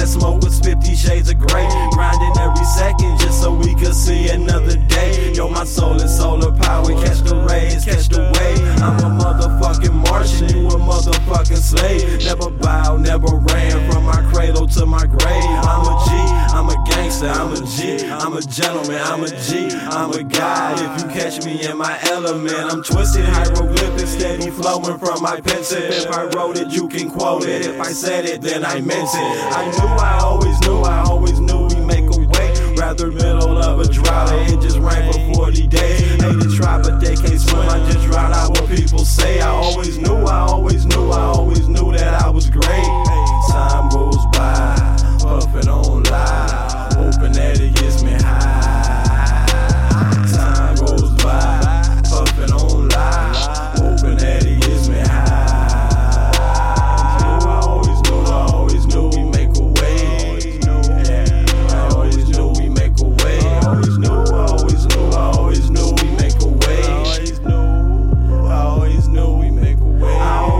smoke was 50 shades of gray. Grinding every second just so we could see another day. Yo, my soul is solar power, catch the rays, catch the wave. I'm a motherfucking Martian, you a motherfucking slave. Never bow, never ran from my cradle to my grave. I'm a G, I'm a gangster, I'm a G, I'm a gentleman, I'm a G, I'm a guy. If you catch me in my element, I'm twisted hieroglyphics, steady flowing from my pencil. If I wrote it, you can quote it. If I said it, then I meant it. I always knew we make a way. Rather middle of a drought, it just rained for 40 days. Hate to try, but they can't swim. I just drown out what people say. I always knew that I was great. Time goes by, puffing on live, hoping that it gets me high. Time goes by, puffing on live, hoping that it gets me high. I always knew we make a way. I always knew we make a way. I always knew we make a way. I always knew we make a way.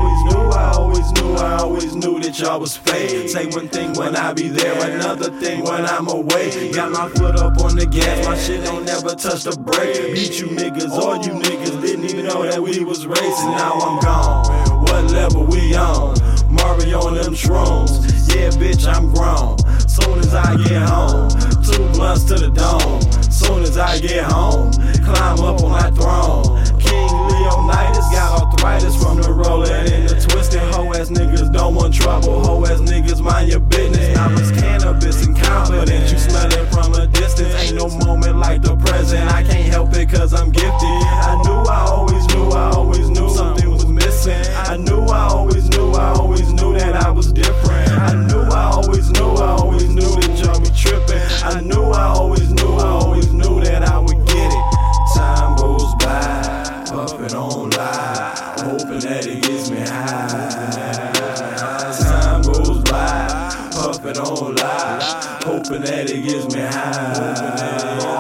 I always knew that y'all was fake. Say one thing when I be there, another thing when I'm away. Got my foot up on the gas, my shit don't never touch the brake. Beat you niggas, all you niggas didn't even know that we was racing. Now I'm gone, what level we on? Mario on them shrooms, yeah bitch I'm grown. Soon as I get home, 2 blunts to the dome. Soon as I get home, climb up on my throne. King Leonidas got arthritis from the rolling and the twisting. Hoe ass niggas don't want trouble, hoe ass niggas mind your business. Now it's cannabis and confidence, you smell it from a distance. Ain't no moment like the present, I can't help it cause I'm gifted. I always knew something was missing. I always knew that I was different. I always knew that y'all be tripping. I always knew that I would get it. Time goes by, puffing on live, hoping that it gets me high. Time goes by, puffing on live, hoping that it gets me high.